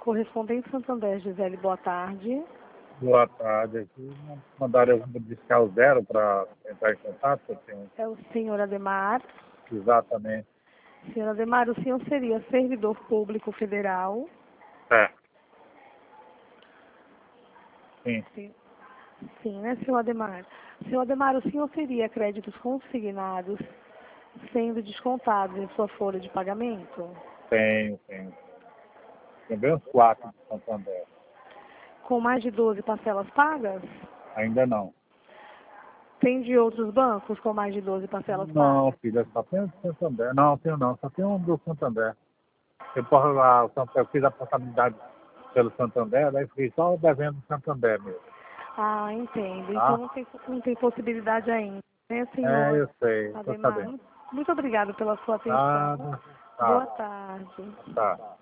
Correspondente Santander, Gisele, boa tarde. Boa tarde. Aqui mandaram eu buscar o 0 para entrar em contato. É o senhor Ademar. Exatamente. Senhor Ademar, o senhor seria servidor público federal? É. Sim. Sim, né, senhor Ademar? Senhor Ademar, o senhor teria créditos consignados sendo descontados em sua folha de pagamento? Tenho. Tem bem uns 4 de Santander. Com mais de 12 parcelas pagas? Ainda não. Tem de outros bancos com mais de 12 parcelas Não, pagas? filha, só tem o de Santander. Não, tenho não. Só tem um do Santander. Eu fiz a portabilidade pelo Santander, daí fiquei só devendo o Santander mesmo. Ah, entendo. Tá? Então não tem possibilidade ainda, né, senhor Eu sei. Tô Ademar? sabendo. Muito obrigada pela sua atenção. Tá. Boa tarde. Tá.